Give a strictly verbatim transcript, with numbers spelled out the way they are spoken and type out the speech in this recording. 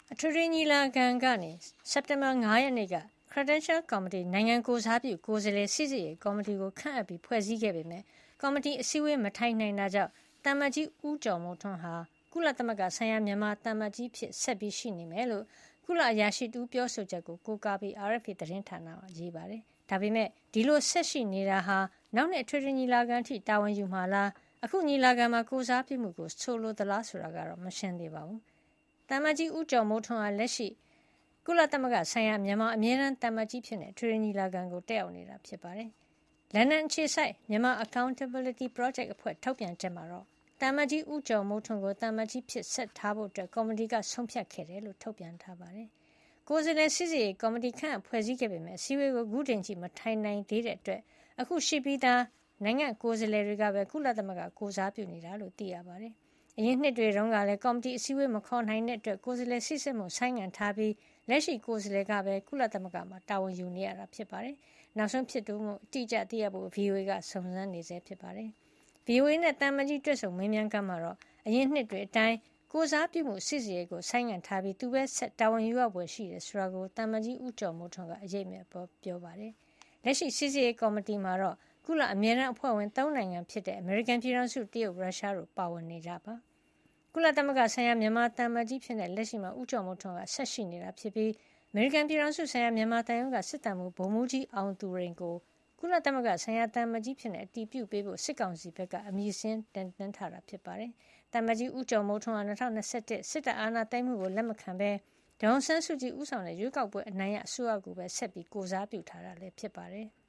အထွေထွေညီလာခံကနေစက်တင်ဘာ၅ရက်နေ့က Credential Committee နိုင်ငံကိုယ်စားပြုကိုယ်စားလှယ်စိစစ်ရေးကော်မတီကိုခန့်အပ်ပြီးဖွဲ့စည်းခဲ့ပေမယ့်ကော်မတီအစည်းအဝေးမထိုင်နိုင်တာကြောင့်သံအမတ်ကြီးဦးကျော်မိုးထွန်းဟာကုလသမဂ္ဂဆိုင်ရာမြန်မာသံအမတ်ကြီးဖြစ်ဆက်ပြီးရှိနေမယ်လို့ကုလအရာရှိတဦးပြောဆိုချက်ကိုကိုးကားပြီး အာအက်ဖ်ပီ သတင်းဌာနကရေးပါတယ်။ဒါပေမယ့်ဒီလိုဆက်ရှိနေတာဟာနောက်နှစ်အထွေထွေညီလာခံအထိတာဝန်ယူမှာလားအခုညီလာခံမှာကိုယ်စားပြုမှုကိုဆိုလိုသလားဆိုတာကတော့မရှင်းသေးပါဘူး။သံအမတ်ကြီးဦးကျော်မိုးထွန်းဟာလက်ရှိကုလသမဂ္ဂဆိုင်ရာမြန်မာအမြဲတမ်းသံအမတ်ကြီးဖြစ်တဲ့အထွေထွေညီလာခံကိုတက်ရောက်နေတာဖြစ်ပါတယ်။လန်ဒန်အခြေစိုက်မြန်မာ Accountability Project အဖွဲ့ထုတ်ပြန်ချက်မှာတော့သံအမတ်ကြီးဦးကျော်မိုးထွန်းကိုသံအမတ်ကြီးဖြစ်ဆက်ထားဖို့အတွက်ကော်မတီကဆုံးဖြတ်ခဲ့တယ်လို့ထုတ်ပြန်ထားပါတယ်။ကိုယ်စားလှယ်စစ်စစ်ရေးကော်မတီခန့်အပ်ဖွဲ့စည်းခဲ့ပေမယ့်အစည်းအဝေးကိုအခုချိန်ထိမထိုင်နိုင်သေးတဲ့အတွက်အခုရှိပြီးသားနိုင်ငံကိုယ်စားလှယ်တွေကပဲကုလသမဂ္ဂကိုယ်စားပြုနေတာလို့သိရပါတယ်။အရင်နှစ်တွေတုန်းကလည်းကော်မတီအစည်းအဝေးမခေါ်နိုင်တဲ့အတွက်ကိုယ်စားလှယ်စစ်စစ်မှုဆိုင်းငံ့ထားပြီးလက်ရှိကိုယ်စားလှယ်ကပဲကုလသမဂ္ဂမှာတာဝန်ယူနေရတာဖြစ်ပါတယ်။နောက်ဆုံးဖြစ်တူမှုအတိအကျသိရဖို့ ဗီအိုအေ ကစုံစမ်းနေဆဲဖြစ်ပါတယ်။ ဗီအိုအေနဲ့တန်မကြီးတွေ့ဆုံမေးမြန်းခန်းမှာတော့အရင်နှစ်တွေအတိုင်းကိုစားပြုမှုစစ်စီရေးကိုဆိုင်းငံ့ထားပြီးသူပဲဆက်တာဝန်ယူရပွဲရှိတယ်ဆိုတာကိုတန်မကြီးဦးကျော်မိုးထွန်းကအရေးမဲ့ပေါ်ပြောပါတယ်။လက်ရှိစစ်စီရေးကော်မတီမှာတော့ကုလအမြဲတမ်းအဖွဲ့ဝင်၃နိုင်ငံဖြစ်တဲ့အမေရိကန်ပြည်ထောင်စုတရုတ်ရုရှားတို့ပါဝင်နေကြပါကုလသမဂ္ဂဆိုင်ရာမြန်မာတန်မကြီးဖြစ်တဲ့လက်ရှိမှာဦးကျော်မိုးထွန်းကဆက်ရှိနေတာဖြစ်ပြီးအမေရိကန်ပြည်ထောင်စုဆိုင်ရာမြန်မာတန်ယုံကစစ်တမ်းမှုဗိုလ်မှူးကြီးအောင်သူရိန်ကိုကုလသမဂ္ဂဆိုင်ရာတန်မကြီးဖြစ်တဲ့အတီးပြုတ်ပေးဖို့စစ်ကောင်စီဘက်ကအမည်စင်းတင်သွင်းထားတာဖြစ်ပါတယ်။တန်မကြီးဦးကျော်မိုးထွန်းက၂၀၂၁စစ်တပ်အာဏာသိမ်းမှုကိုလက်မခံဘဲဒေါန်ဆန်းစုကြည်ဦးဆောင်တဲ့ရွေးကောက်ပွဲအနိုင်ရအစိုးရကိုပဲဆက်ပြီးကိုစားပြုထားတာလည်းဖြစ်ပါတယ်။